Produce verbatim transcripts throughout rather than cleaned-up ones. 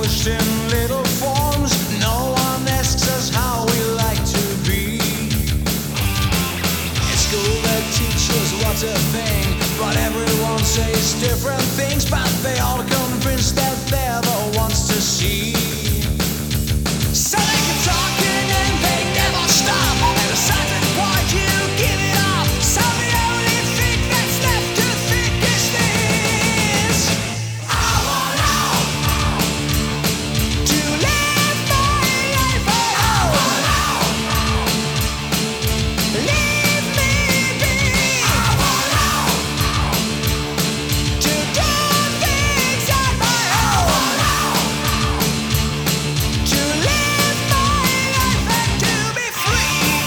pushed in little forms. No one asks us how we like to be. In school they teach us what to think, but everyone says different things. But they all convinced that they're the ones to see. So they keep talking and they never stop. At a certain point you give it up. So the only thing that's left to think is this: I want out to live my life. I want out, leave me be. I want out to do things on my own. I want out to live my life and to be free.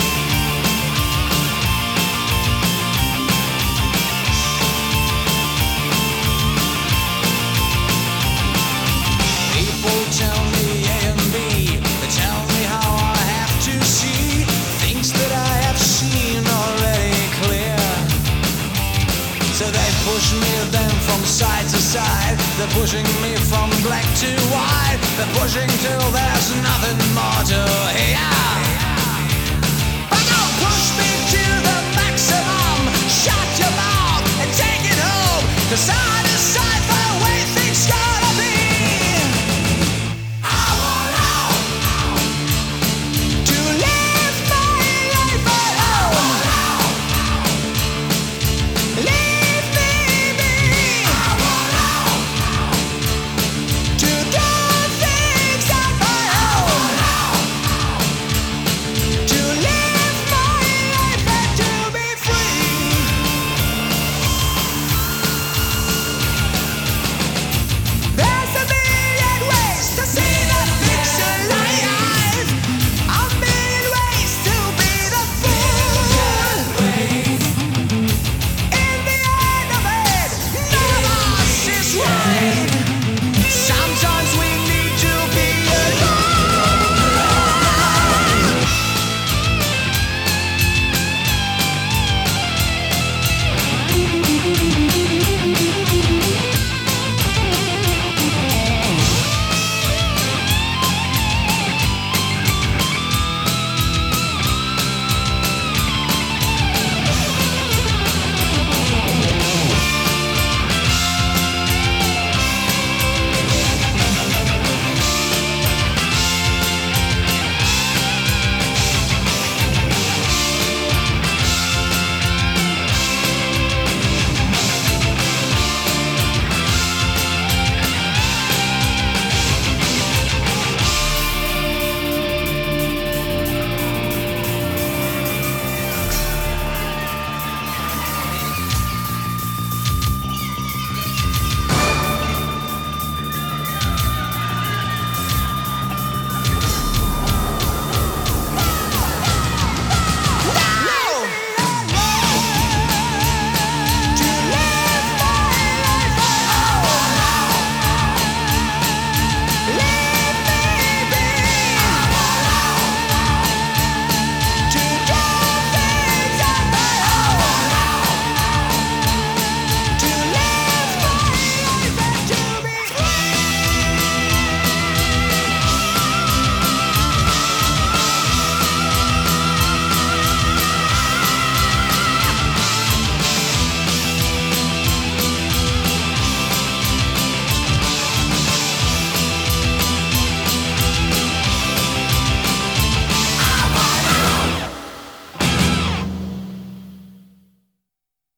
People tell me A and B, they tell me how I have to see things that I have seen already clear. So they push me then from side to side. They're pushing me from black to white. They're pushing till there's nothing more to hear. But don't push me to the maximum. Shut your mouth and take it home, 'cause I